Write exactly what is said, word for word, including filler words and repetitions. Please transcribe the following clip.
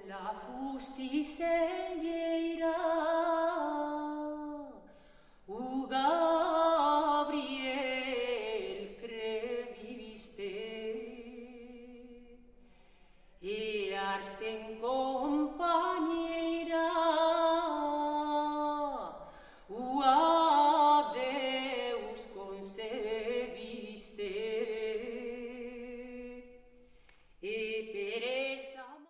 la fustis egli u Gabriel creviviste, e ars en compagnie